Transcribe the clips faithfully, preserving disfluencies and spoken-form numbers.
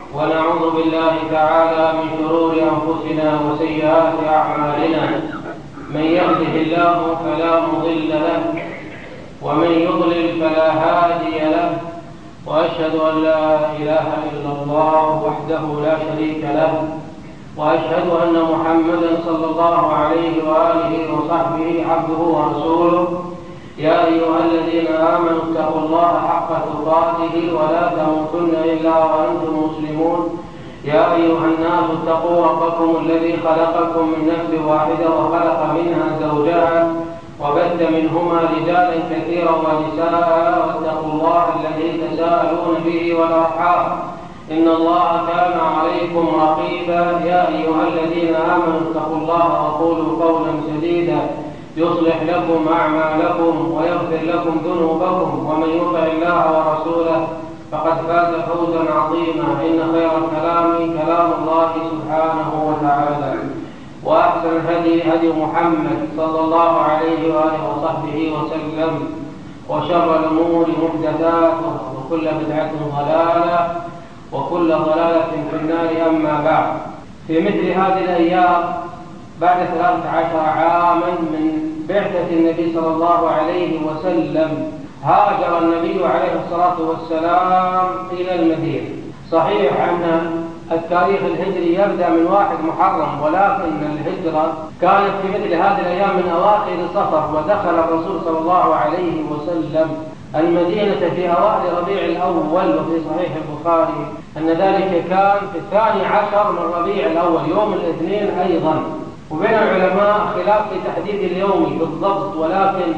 ونعوذ بالله تعالى من شرور أنفسنا وسيئات أعمالنا. من يهده الله فلا مضل له ومن يضلل فلا هادي له، وأشهد أن لا إله إلا الله وحده لا شريك له، وأشهد أن محمدا صلى الله عليه وآله وصحبه عبده ورسوله. يا أيها الذين آمنوا اتقوا الله حق تقاته ولا تموتن إلا وأنتم مسلمون. يا أيها الناس اتقوا ربكم الذي خلقكم من نفس واحدة وخلق منها زوجها وبث منهما رجالا كثيرا ونساء، واتقوا الله الذي تساءلون به والأرحام إن الله كان عليكم رقيبا. يا أيها الذين آمنوا اتقوا الله وقولوا قولا سديدا يصلح لكم أعمالكم ويغفر لكم ذنوبكم، ومن يطع الله ورسوله فقد فاز فوزا عظيما. إن خير الكلام كلام الله سبحانه وتعالى، وأحسن الهدي هدي محمد صلى الله عليه وآله وصحبه وسلم، وشر الأمور محدثاتها وكل بدعة ضلالة وكل ضلالة في النار. أما بعد، في مثل هذه الأيام بعد ثلاثة عشر عاما من بعثة النبي صلى الله عليه وسلم هاجر النبي عليه الصلاة والسلام إلى المدينة. صحيح أن التاريخ الهجري يبدأ من واحد محرم، ولكن الهجرة كانت في مثل هذه الأيام من أواخر صفر، ودخل الرسول صلى الله عليه وسلم المدينة في أوائل ربيع الأول. وفي صحيح البخاري أن ذلك كان في الثاني عشر من ربيع الأول يوم الاثنين أيضا. وبين العلماء خلاف في تحديد اليوم بالضبط، ولكن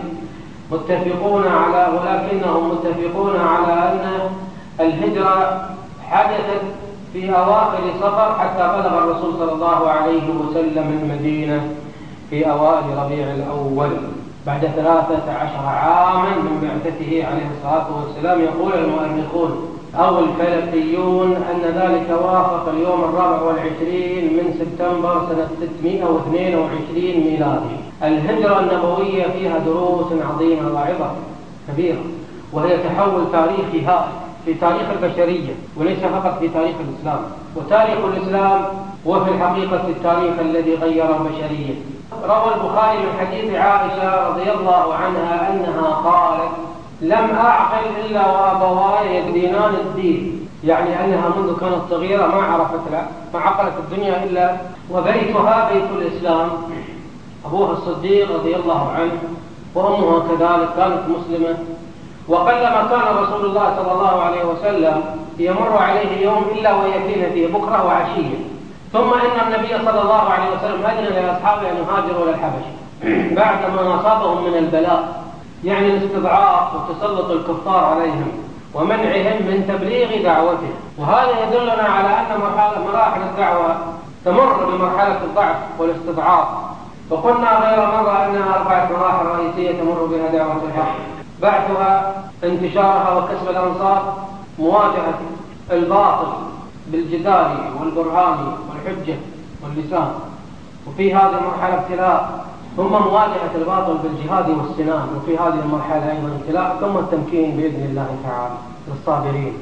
متفقون على ولكنهم متفقون على أن الهجرة حدثت في أواخر صفر حتى بلغ الرسول صلى الله عليه وسلم المدينة في أوائل ربيع الأول بعد ثلاثة عشر عاما من بعثته عليه الصلاة والسلام. يقول المؤرخون أو الفلكيون أن ذلك وافق اليوم الرابع والعشرين من سبتمبر سنة ستمائة واثنين وعشرين ميلادي. الهجرة النبوية فيها دروس عظيمة وعبر كبيرة، وهي تحول تاريخي هائل في تاريخ البشرية، وليس فقط في تاريخ الإسلام. وتاريخ الإسلام هو في الحقيقة التاريخ الذي غير البشرية. روى البخاري من حديث عائشة رضي الله عنها أنها قالت: لم أعقل إلا وأبواي يدينان الدين، يعني أنها منذ كانت صغيرة ما عرفت لا ما عقلت الدنيا إلا وبيتها بيت الإسلام. أبوها الصديق رضي الله عنه وأمها كذلك كانت مسلمة. وقلما كان رسول الله صلى الله عليه وسلم يمر عليه يوم إلا ويأتينا فيه بكرة وعشية. ثم إن النبي صلى الله عليه وسلم أذن لأصحابه أن يهاجروا إلى الحبش بعدما أصابهم من البلاء، يعني الاستضعاف وتسلط الكفار عليهم ومنعهم من تبليغ دعوته. وهذا يدلنا على أن مراحل الدعوة تمر بمرحلة الضعف والاستضعاف. وقلنا غير مرة أنها أربعة مراحل رئيسية تمر بها دعوة الحق: بعثها، انتشارها وكسب الأنصار، مواجهة الباطل بالجدال والبرهان والحجة واللسان، وفي هذه المرحلة ابتلاء، ثم مواجهة الباطل بالجهاد والسنان، وفي هذه المرحلة أيضا ابتلاء، ثم التمكين بإذن الله تعالى للصابرين.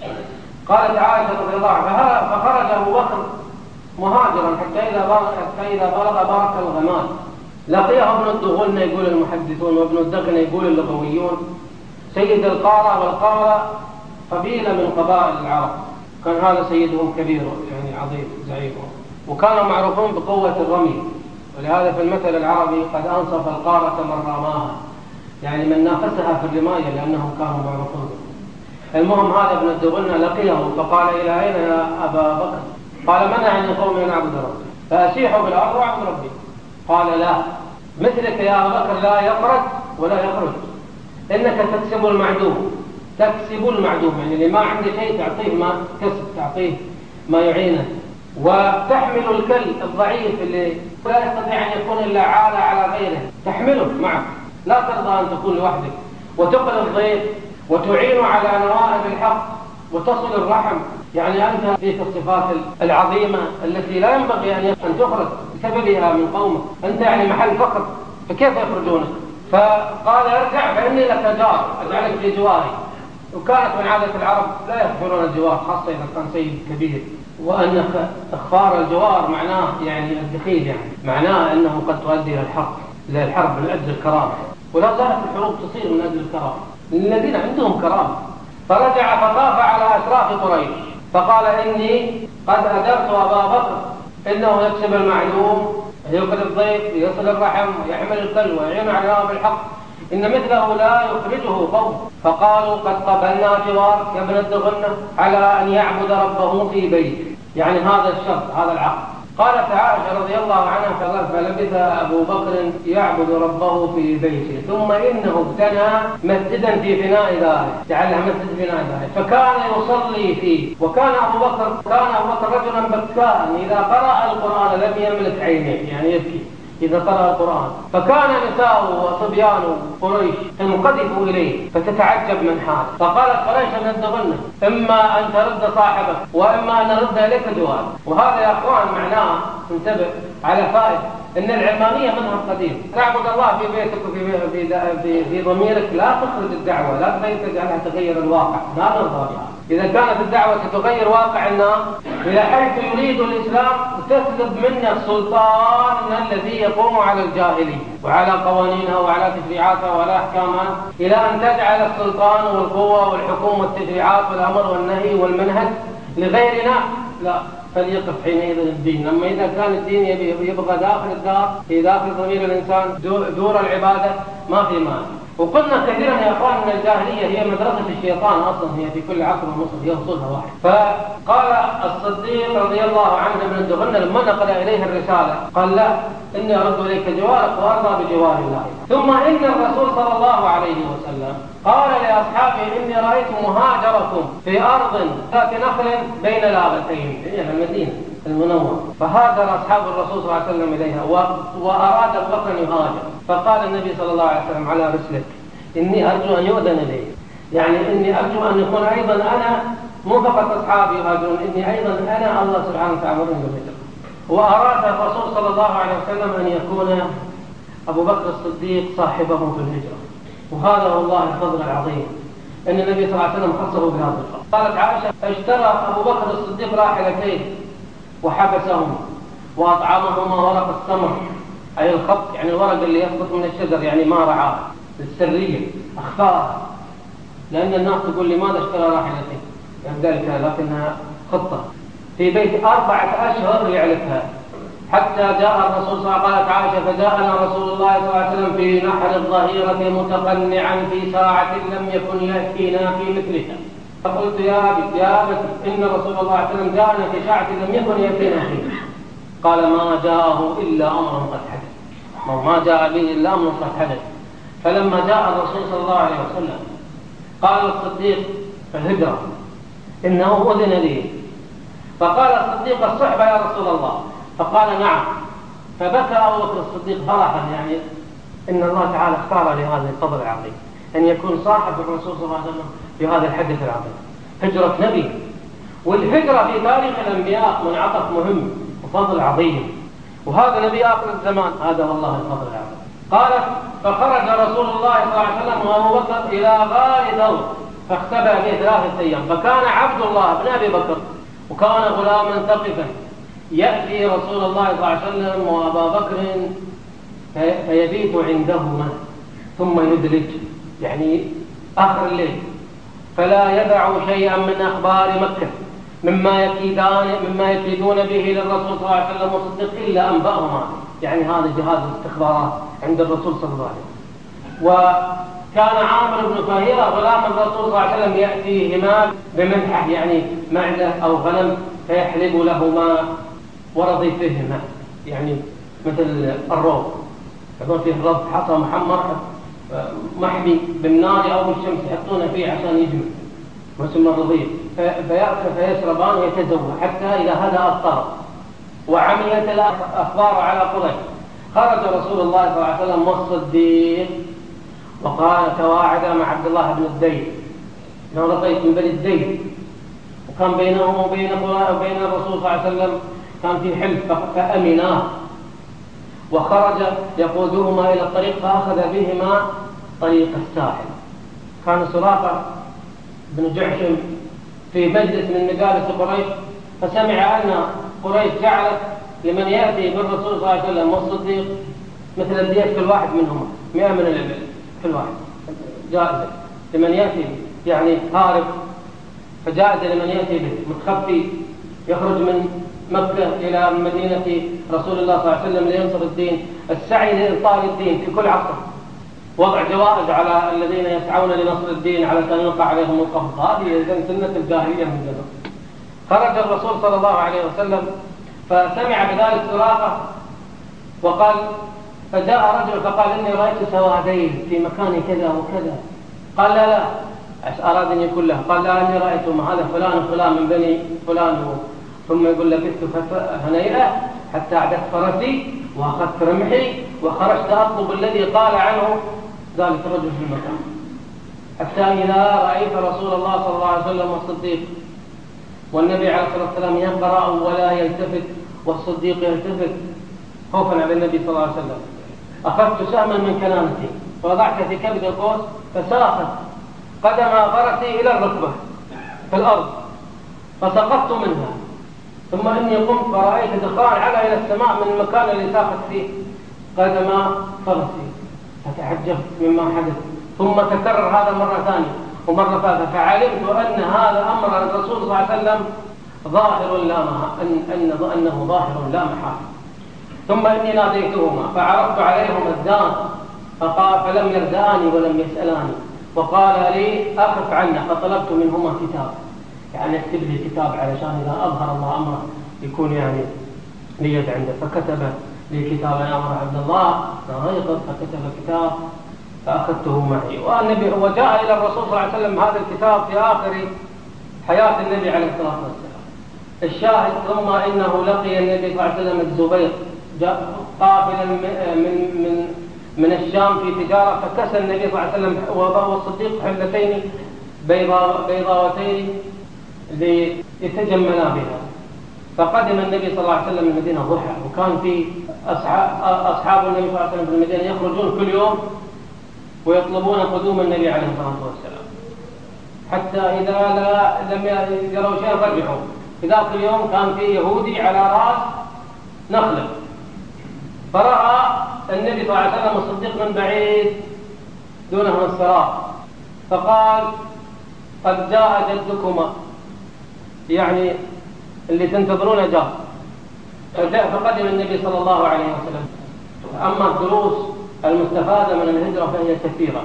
قالت عائشة رضي الله عنها: فخرج أبو بكر مهاجرا حتى إذا بلغ حتى إذا بلغ برك الغمام لقيه ابن الدغن، يقول المحدثون، وابن الدغن يقول اللغويون، سيد القارة. والقارة قبيلة من قبائل العرب، كان هذا سيدهم كبير يعني عظيم زعيمهم، وكانوا معروفون بقوة الرمي، ولهذا في المثل العربي قد أنصف القارة من رماها، يعني من نافسها في الرماية لأنهم كانوا معروفون. المهم هذا ابن الدغن لقيه فقال: إلى أين يا أبا بكر؟ قال: منعني قومي أن أعبد ربي فأسيح بالأرض وأعبد ربي. قال: لا، مثلك يا أبا بكر لا يخرج ولا يخرج، إنك تكسب المعدوم تكسب المعدوم يعني اللي ما عنده شيء تعطيه ما كسب، تعطيه ما يعينه، وتحمل الكل الضعيف اللي لا يستطيع أن يكون إلا عالة على غيره، تحمله معك، لا ترضى أن تكون لوحدك، وتقل الضيف، وتعين على نوائب الحق، وتصل الرحم. يعني أنت فيك الصفات العظيمة التي لا ينبغي أن تخرج بسببها من قومك، أنت يعني محل فقر، فكيف يخرجونك؟ فقال: ارجع فإني لك جار، أجعلك في جواري. وكانت من عادة العرب لا يغفرون الجوار، خاصة إذا كان سيد كبير، وأن إخفار الجوار معناه يعني الدخيل، يعني معناه أنه قد تؤدي إلى الحرب، إلى الحرب من أجل الكرامة. ولا زالت الحروب تصير من أجل الكرامة للذين عندهم كرامة. فرجع فطاف على أشراف قريش فقال: إني قد أدرت أبا بكر إنه يكسب المعلوم، يقري الضيف، يصل الرحم، ويحمل الكل، ويعين على بالحق، إن مثله لا يخرجه قوم. فقالوا: قد قبلنا جوارك يا ابن الدغنة على أن يعبد ربه في بيته، يعني هذا الشرط، هذا العقد. قالت عائشة رضي الله عنها: فلبث أبو بكر يعبد ربه في بيته، ثم إنه ابتنى مسجدا في فناء داره، جعلها مسجد في فناء داره، فكان يصلي فيه. وكان أبو بكر كان أبو بكر رجلا بكاء، إذا قرأ القرآن لم يملك عينيه، يعني يبكي إذا قرأ القرآن. فكان نساء وصبيان قريش تنقذف إليه فتتعجب من حاله. فقالت قريش بن الدغنة: إما أن ترد صاحبك وإما أن نرد إليك جواب. وهذا يا أخوان معناه، انتبه على فائدة، إن العلمانية منها قديم. تعبد الله في بيتك وفي في في, في ضميرك، لا تخرج الدعوة، لا تجعلها تغير الواقع، لا نرضى بها. إذا كانت الدعوة تغير واقع الناس إلى حيث يريد الإسلام تسلب منا السلطان الذي يقوم على الجاهلية وعلى قوانينها وعلى تشريعاتها وعلى أحكامها، إلى أن تجعل السلطان والقوة والحكومة والتشريعات والأمر والنهي والمنهج لغيرنا، لا، فليقف حينئذ الدين. أما إذا كان الدين يبغى داخل الدار، في داخل ضمير الإنسان، دور العبادة، ما في مانع. وقلنا كثيرا يا أخوان أن الجاهلية هي مدرسة الشيطان أصلا، هي في كل عصر ومصر هي أصولها واحد. فقال الصديق رضي الله عنه ابن الدغنة لما نقل إليه الرسالة قال: لا، إني أرد إليك جوارك وأرضى بجوار الله. ثم إن الرسول صلى الله عليه وسلم قال لأصحابه: إني رأيت مهاجركم في أرض ذات نخل بين لابتين، يعني المدينة المنورة. فهاجر أصحاب الرسول صلى الله عليه وسلم إليها، وأراد أبو بكر يهاجر. فقال النبي صلى الله عليه وسلم على رسلك: إني أرجو أن يؤذن لي، يعني إني أرجو أن يكون أيضا أنا مو فقط أصحابي يهاجرون، إني أيضا أنا الله سبحانه وتعالى بالهجرة. وأراد الرسول صلى الله عليه وسلم أن يكون أبو بكر الصديق صاحبه في الهجرة. وهذا والله الفضل العظيم أن النبي صلى الله عليه وسلم خصه بهذا الفضل. قالت عائشة: اشترى أبو بكر الصديق راحلتين وحبسهم وأطعمهما ورق السمر، أي الخط، يعني الورق اللي يسقط من الشجر، يعني ما رعاه للسرية، أخفاها، لأن الناس تقول لماذا اشترى راحلتين، يعني ذلك لكنها خطة في بيت أربعة أشهر يعرفها، حتى جاء الرسول صلى الله عليه وسلم. قالت عائشة: فجاءنا رسول الله صلى الله عليه وسلم في نحر الظهيرة متقنعا في ساعة لم يكن يأتينا في مثلها. فقلت: يا أبي يا أبت، إن رسول الله صلى الله عليه وسلم جاءنا في ساعة لم يكن يأتينا فيها. قال: ما جاءه إلا أمر قد حدث، ما جاء به إلا أمر قد حدث. فلما جاء الرسول صلى الله عليه وسلم قال الصديق: الهجرة، إنه أذن لي. فقال الصديق: الصحبة يا رسول الله. فقال: نعم. فبكى أبو بكر الصديق فرحا، يعني إن الله تعالى اختار لهذا الفضل العظيم أن يكون صاحب الرسول صلى الله عليه وسلم في هذا الحدث العظيم، هجرة نبي. والهجرة في تاريخ الأنبياء منعطف مهم وفضل عظيم، وهذا نبي آخر الزمان، هذا والله الفضل العظيم. قالت: فخرج رسول الله صلى الله عليه وسلم وأبو بكر إلى غار ثور فاختبأ فيه ثلاثة أيام. فكان عبد الله بن أبي بكر وكان غلاما ثقفا يأتي رسول الله صلى الله عليه وسلم وأبا بكر فيبيت عندهما ثم يدلج، يعني آخر الليل، فلا يدع شيئا من أخبار مكة مما يكيدان مما يكيدون به للرسول صلى الله عليه وسلم وصدق إلا أنبأهما، يعني هذا جهاز الاستخبارات عند الرسول صلى الله عليه وسلم. وكان عامر بن فهيرة غلام الرسول صلى الله عليه وسلم يأتيهما بمنحة، يعني معدة أو غنم، فيحلب لهما ورضيفهما، يعني مثل الروب، يكون فيه الرب حصى محمر محمي بالنار أو بالشمس يحطونه فيه عشان يجمع، واسمه الرضيف، فيأكل فيشربان ويتزوج حتى إذا هدأ الطرف وعميت الأخبار على قريش. خرج رسول الله صلى الله عليه وسلم والصديق وقال: تواعدا مع عبد الله بن الدين، انه لقيت من بني الدين، وكان بينهم وبين وبين الرسول صلى الله عليه وسلم كان في حلف فأمناه. وخرج يقودهما إلى الطريق فأخذ بهما طريق الساحل. كان سراقة بن جحشم في مجلس من مجالس قريش، فسمع أن قريش جعلت لمن يأتي بالرسول صلى الله عليه وسلم والصديق مثل الدية كل واحد منهما مئة من الإبل كل واحد جائزة لمن يأتي يعني هارب، فجائزة لمن يأتي به متخفي يخرج من مكة إلى مدينة رسول الله صلى الله عليه وسلم لينصر الدين، السعي لإنصار الدين في كل عصر، وضع جوائز على الذين يسعون لنصر الدين على أن يلقى عليهم القبض، هذه سنة الجاهلية من زمان. خرج الرسول صلى الله عليه وسلم فسمع بذلك سراقة وقال، فجاء رجل فقال إني رأيت سوادين في مكان كذا وكذا، قال لا لا أراد أن يقول له، قال لا إني رأيتهم هذا فلان وفلان من بني فلان، ثم يقول لبثت هنيئة حتى أعدت فرسي وأخذت رمحي وخرجت أطلب الذي قال عنه ذلك الرجل في المكان، حتى إذا رأيت رسول الله صلى الله عليه وسلم والصديق والنبي عليه الصلاة والسلام يقرأ ولا يلتفت والصديق يلتفت خوفا على النبي صلى الله عليه وسلم، أخذت سهما من كنانتي ووضعت في كبد القوس فساقت قدم فرسي إلى الركبة في الأرض فسقطت منها، ثم إني قمت فرأيت دخان على إلى السماء من المكان الذي ساقط فيه قدم فرسي، فتعجبت مما حدث، ثم تكرر هذا مرة ثانية ومرة ثالثة، فعلمت أن هذا أمر الرسول صلى الله عليه وسلم ظاهر لا أن أن أنه ظاهر لا محال. ثم إني ناديتهما فعرضت عليهم الدان فقال فلم يرداني ولم يسألاني، وقال لي أخف عنا، فطلبت منهما كتاب، يعني اكتب لي كتاب علشان إذا أظهر الله أمره يكون يعني ليد عنده، فكتب لي كتاب يا أمر عبد الله نغيظ، فكتب كتاب فأخذته معي، والنبي وجاء إلى الرسول صلى الله عليه وسلم هذا الكتاب في آخر حياة النبي عليه الصلاة والسلام. الشاهد ثم إنه لقي النبي صلى الله عليه وسلم الزبير قافلا من من من الشام في تجارة، فكسى النبي صلى الله عليه وسلم والصديق حلتين بيضاوتين ليتجملا بها، فقدم النبي صلى الله عليه وسلم من المدينة ضحى، وكان في أصحاب, أصحاب النبي صلى الله عليه وسلم في المدينة يخرجون كل يوم ويطلبون قدوم النبي عليه الصلاة والسلام، حتى إذا لا لم يروا شيئا رجعوا. في ذاك اليوم كان في يهودي على رأس نخلة، فرأى النبي صلى الله عليه وسلم الصديق من بعيد دونه السراب، فقال قد جاء جدكما، يعني اللي تنتظرون جاء. فقدم النبي صلى الله عليه وسلم. أما الدروس المستفادة من الهجرة فهي كثيرة،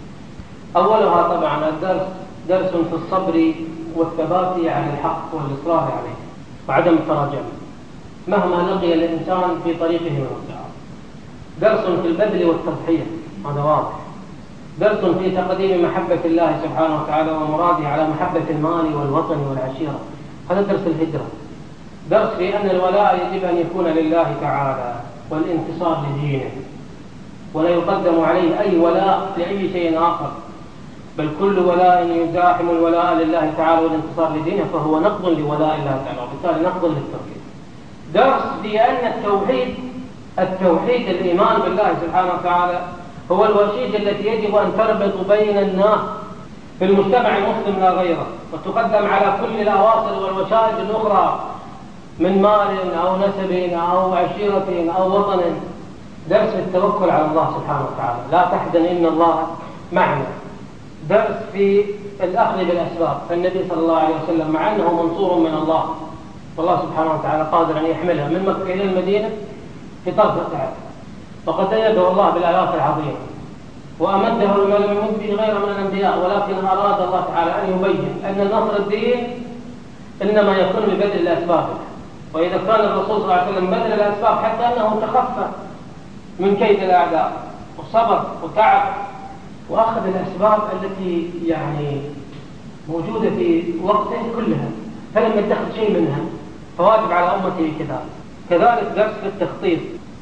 أولها طبعا الدرس درس في الصبر والثبات على الحق والإصرار عليه وعدم التراجع مهما لقي الإنسان في طريقه من الصعاب، درس في البذل والتضحية هذا واضح، درس في تقديم محبة الله سبحانه وتعالى ومراده على محبة المال والوطن والعشيرة، هذا درس الهجرة، درس في أن الولاء يجب أن يكون لله تعالى والانتصار لدينه، ولا يقدم عليه أي ولاء لأي شيء آخر، بل كل ولاء يزاحم الولاء لله تعالى والانتصار لدينه فهو نقض لولاء الله تعالى، وبالتالي نقض للتوحيد. درس في أن التوحيد التوحيد الإيمان بالله سبحانه وتعالى هو الوشيج التي يجب أن تربط بين الناس في المجتمع المسلم لا غيره، وتقدم على كل الأواصر والوشائج الأخرى من مال أو نسب أو عشيرة أو وطن. درس التوكل على الله سبحانه وتعالى، لا تحزن إن الله معنا. درس في الأخذ بالأسباب، فالنبي صلى الله عليه وسلم مع أنه منصور من الله والله سبحانه وتعالى قادر أن يحملها من مكة إلى المدينة في طرفة عين، وقد أيده الله بالآيات العظيمة وأمده لما لم يمد به غيره من الأنبياء، ولكن أراد الله تعالى أن يبين أن نصر الدين إنما يكون ببذل الأسباب، وإذا كان الرسول صلى الله عليه وسلم بذل الأسباب حتى أنه تخفى من كيد الأعداء وصبر وتعب وأخذ الأسباب التي يعني موجودة في وقته كلها فلم يتخذ شيء منها، فواجب على أمته كذلك. كذلك درس في التخطيط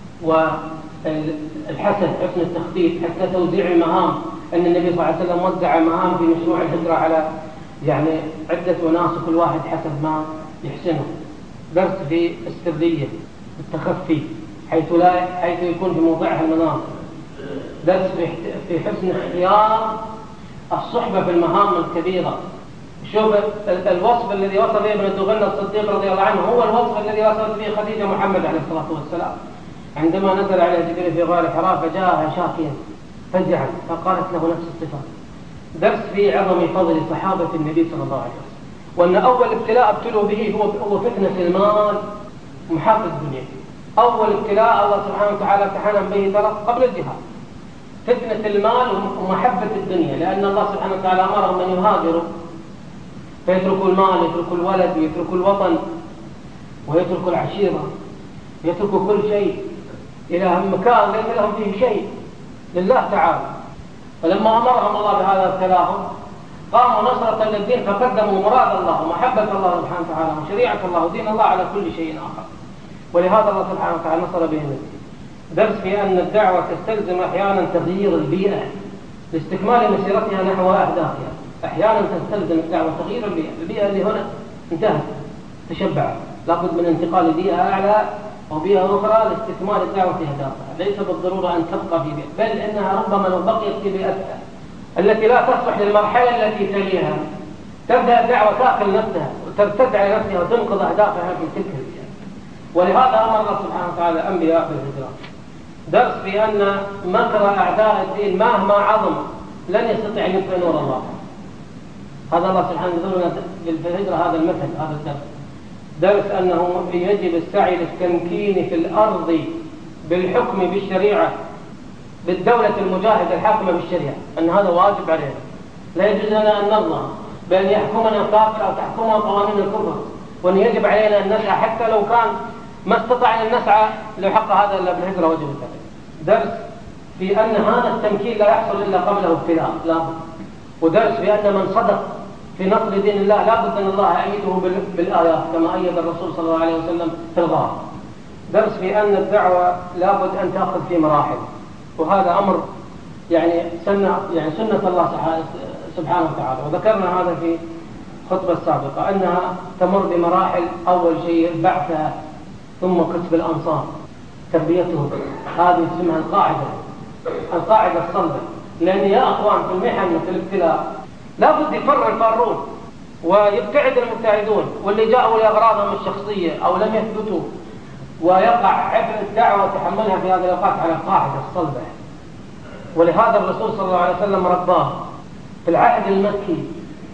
والحسن حسن التخطيط حتى توزيع المهام، أن النبي صلى الله عليه وسلم وزع مهام في مشروع الهجرة على يعني عدة وناس وكل واحد حسب ما يحسنه. درس في السرية التخفي حيث لا حيث يكون في موضعها المناصب. درس في حسن اختيار الصحبة في المهام الكبيرة، شوف الوصف الذي وصف به ابن الدغنة الصديق رضي الله عنه هو الوصف الذي وصفت به خديجة محمد عليه الصلاة والسلام عندما نزل عليه جبريل في غار حراء فجاءها شاكيا فزعا فقالت له نفس الصفات. درس في عظم فضل صحابة النبي صلى الله عليه وسلم، وأن أول ابتلاء ابتلوا به هو هو فتنة المال ومحاق الدنيا. أول ابتلاء الله سبحانه وتعالى امتحنهم به ترى قبل الجهاد فتنة المال ومحبة الدنيا، لأن الله سبحانه وتعالى أمرهم أن يهاجروا فيتركوا المال، يتركوا الولد، ويتركوا الوطن، ويتركوا العشيرة، يتركوا كل شيء إلى مكان ليس لهم فيه شيء لله تعالى. فلما أمرهم الله بهذا ابتلاهم قاموا نصرة للدين فقدموا مراد الله ومحبة الله سبحانه وتعالى وشريعة الله ودين الله على كل شيء آخر، ولهذا الله سبحانه وتعالى نصر به الدين. درس في أن الدعوة تستلزم أحيانا تغيير البيئة لاستكمال مسيرتها نحو أهدافها. أحيانا تستلزم الدعوة تغيير البيئة، البيئة اللي هنا انتهت تشبعت، لابد من انتقال بيئة أعلى أو بيئة أخرى لاستكمال الدعوة أهدافها. ليس بالضرورة أن تبقى في بيئة، بل إنها ربما لو بقيت في بيئتها التي لا تصلح للمرحلة التي تليها تبدأ الدعوة تأكل نفسها وترتد على نفسها وتنقض أهدافها في تلك البيئة. ولهذا أمر الله سبحانه وتعالى الأنبياء بالهجرة. درس في أن مكر أعداء الدين مهما عظم لن يستطيع أن يطفئ نور الله. هذا الله سبحانه وتعالى بالهجرة هذا المثل، هذا الدرس. درس أنه يجب السعي للتمكين في الأرض بالحكم بالشريعة، بالدولة المجاهدة الحاكمة بالشريعة، أن هذا واجب علينا. لا يجوز لنا أن نرضى بأن يحكمنا الكافر أو تحكمنا قوانين الكفر، وأن يجب علينا أن نسعى حتى لو كان ما استطعنا أن نسعى لحق هذا إلا بالهجرة وجب السعي. درس في أن هذا التمكين لا يحصل إلا قبله ابتلاء، لا. ودرس في أن من صدق في نصر دين الله لا بد أن الله يأيده بالآيات كما أيد الرسول صلى الله عليه وسلم في الغار. درس في أن الدعوة لا بد أن تأخذ في مراحل، وهذا أمر يعني سنة يعني سنة الله سبحانه وتعالى، وذكرنا هذا في الخطبة السابقة أنها تمر بمراحل. أول شيء بعثها، ثم كتب الأنصار تربيتهم، هذه اسمها القاعدة القاعدة الصلبة. لأن يا أخوان في المحن وفي الابتلاء لابد يفر الفارون ويبتعد المبتعدون، واللي جاءوا لأغراضهم الشخصية أو لم يثبتوا، ويقع عبء الدعوة وتحملها في هذه الأوقات على القاعدة الصلبة. ولهذا الرسول صلى الله عليه وسلم رباه في العهد المكي،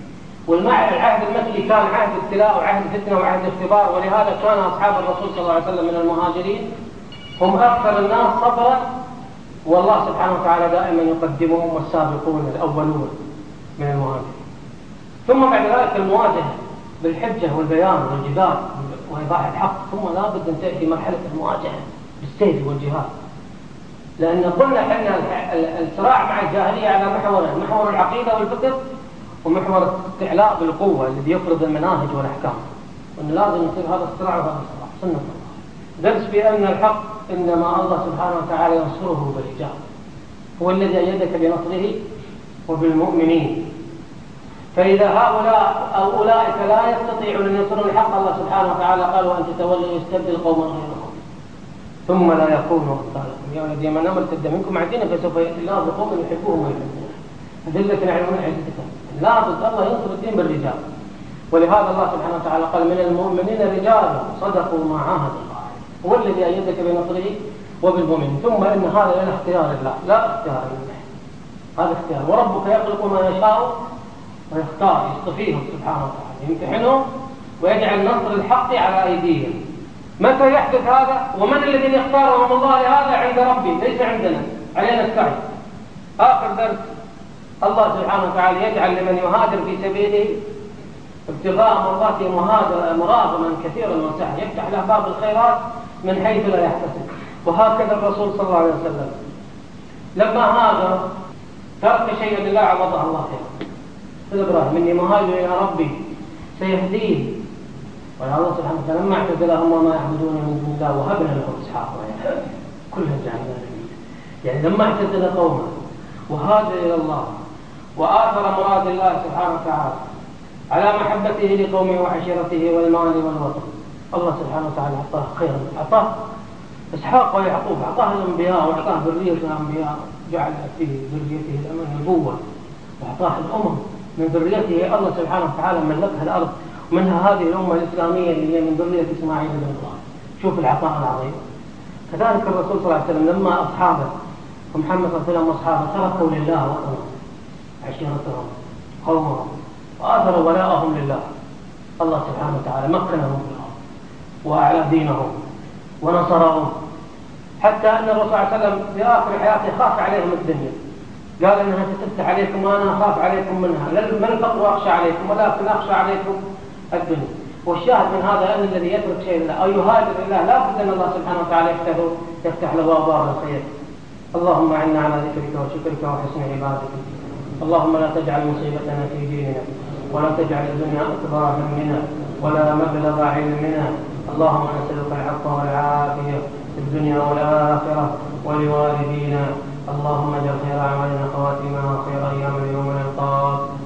والعهد المكي كان عهد ابتلاء وعهد فتنة وعهد اختبار. ولهذا كان أصحاب الرسول صلى الله عليه وسلم من المهاجرين هم أكثر الناس صبرا، والله سبحانه وتعالى دائما يقدمهم والسابقون الأولون من المهاجرين. ثم بعد ذلك المواجهة بالحجة والبيان والجدال وإيضاح الحق، ثم لا بد أن تأتي مرحلة المواجهة بالسيف والجهاد. لأن قلنا حنا الصراع مع الجاهلية على محورين، محور العقيدة والفكر، ومحور الاستعلاء بالقوة الذي يفرض المناهج والأحكام، وأن لازم يصير هذا الصراع وهذا الصراع سنة الله. درس بأن الحق إنما الله سبحانه وتعالى ينصره بالرجال، هو الذي أيدك بنصره وبالمؤمنين. فإذا هؤلاء أو أولئك لا يستطيعون أن ينصرون الحق، الله سبحانه وتعالى قال وأن تتولوا يستبدل قوما غيركم ثم لا يكونوا أمثالكم يا الذين آمنوا ارتد منكم عن دينهم فسوف يأتي الله بقوم يحبوهم ويحبونه أذلة على المؤمنين. لابد الله ينصر الدين بالرجال. ولهذا الله سبحانه وتعالى قال من المؤمنين رجال صدقوا ما عاهدوا الله، هو الذي أيدك بنصره وبالمؤمنين. ثم إن هذا لا اختيار الله، لا اختيار الله، هذا اختيار. وربك يخلق ما يشاء ويختار، يصطفيهم سبحانه وتعالى، يمتحنهم ويجعل نصر الحق على أيديهم. متى يحدث هذا؟ ومن الذين اختارهم الله لهذا؟ عند ربي، ليس عندنا، علينا السعي. آخر درس الله سبحانه وتعالى يجعل لمن يهاجر في سبيله ابتغاء مرضاته مراغما كثيرا وسعا، يفتح له باب الخيرات من حيث لا يحتسب. وهكذا الرسول صلى الله عليه وسلم لما هاجر ترك شيئا لله عوضه الله خيرا. سيدنا إبراهيم إني مهاجر إلى ربي سيهديه. والله سبحانه وتعالى لما اعتزلهم وما يعبدون من دون الله وهبنا لهم إسحاق ويعقوب كلها جعلنا نبيا. يعني لما اعتزل قومه وهاجر إلى الله وآثر مراد الله سبحانه وتعالى على محبته لقومه وعشيرته والمال والوطن، الله سبحانه وتعالى أعطاه خيرا، أعطاه إسحاق ويعقوب، أعطاه الأنبياء وأعطاه ذرية الأنبياء، جعل في ذريته النبوة، وأعطاه الأمم من ذريته الله سبحانه وتعالى ملكها الأرض، ومنها هذه الأمة الإسلامية اللي هي من ذرية إسماعيل بن إبراهيم. شوف العطاء العظيم. كذلك الرسول صلى الله عليه وسلم لما أصحابه ومحمد صلى الله عليه وسلم وأصحابه تركوا لله وطنهم عشيرتهم قومهم وآثروا ولاءهم لله، الله سبحانه وتعالى مكنهم وأعلى دينهم ونصرهم، حتى أن الرسول صلى الله عليه وسلم في آخر حياته خاف عليهم الدنيا، قال إنها ستفتح عليكم وأنا أخاف عليكم منها، لا من الفقر أخشى عليكم ولكن أخشى عليكم الدنيا. والشاهد من هذا أن الذي يترك شيء لله أو يهاجر لله لا بد أن الله سبحانه وتعالى يفتح له أبواب الخير. اللهم أعنا على ذكرك وشكرك وحسن عبادتك. اللهم لا تجعل مصيبتنا في ديننا ولا تجعل الدنيا أكبر همنا ولا مبلغ علمنا. اللهم نسألك العفو والعافية في الدنيا والآخرة ولوالدينا. اللهم اجعل خير أعمالنا خواتمها وخير أيام اليوم نلقاك.